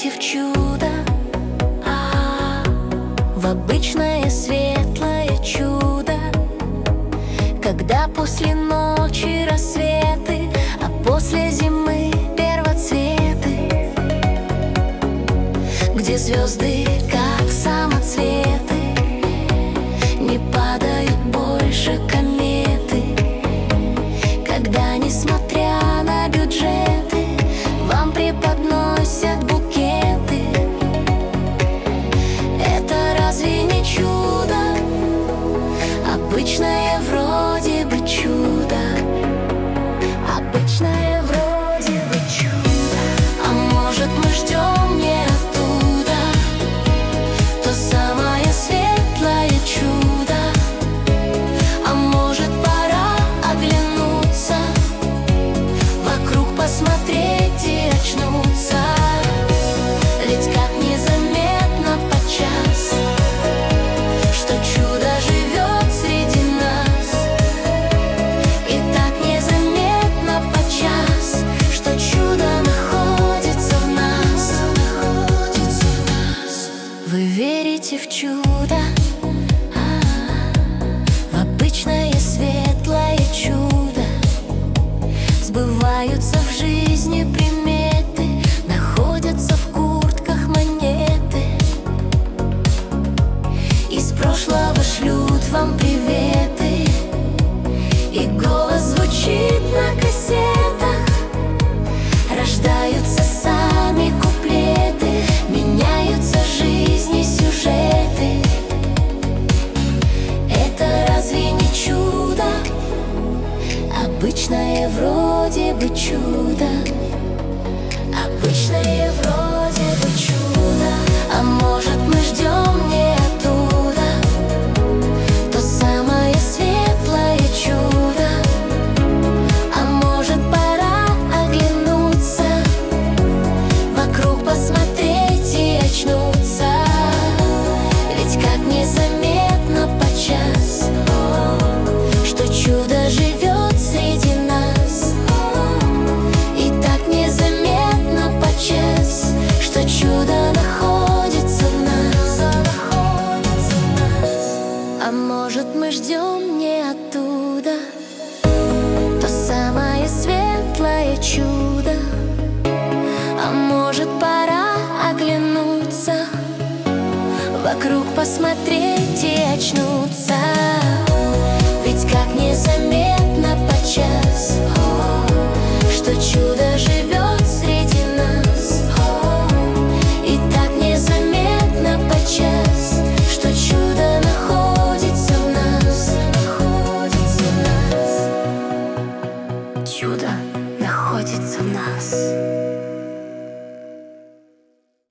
верите в чудо, в обычное светлое чудо, когда после ночи рассветы, а после зимы первоцветы, где звезды, как самоцветы, не падают больше кометы, когда, несмотря на бюджеты, вам преподносят букеты. Это разве не чудо? Обычное вроде бы чудо, обычное вроде бы чудо. А может, мы ждем не оттуда то самое светлое чудо? А может, пора оглянуться, вокруг посмотреть и очнуться? Ведь как незаметно подчас, что чудо живет среди нас. И так незаметно подчас, что чудо находится в нас. Вы верите в чудо, в обычное светлое чудо. Сбываются в жизни приметы, находятся в куртках монеты. Из прошлого шлют вам приветы, и голос звучит на кассетах. Рождаются сами куплеты, меняются жизни, сюжеты. Это разве не чудо? Обычное вроде бы чудо, обычное вроде бы чудо. А может, мы ждем не оттуда то самое светлое чудо? А может, пора оглянуться, вокруг посмотреть и очнуться? Ведь как незаметно подчас, что чудо живет среди нас. И так незаметно подчас, что чудо находится в нас. А может, мы ждем не оттуда то самое светлое чудо? А может, пора оглянуться, вокруг посмотреть и очнуться? Ведь как незаметно подчас, что чудо живет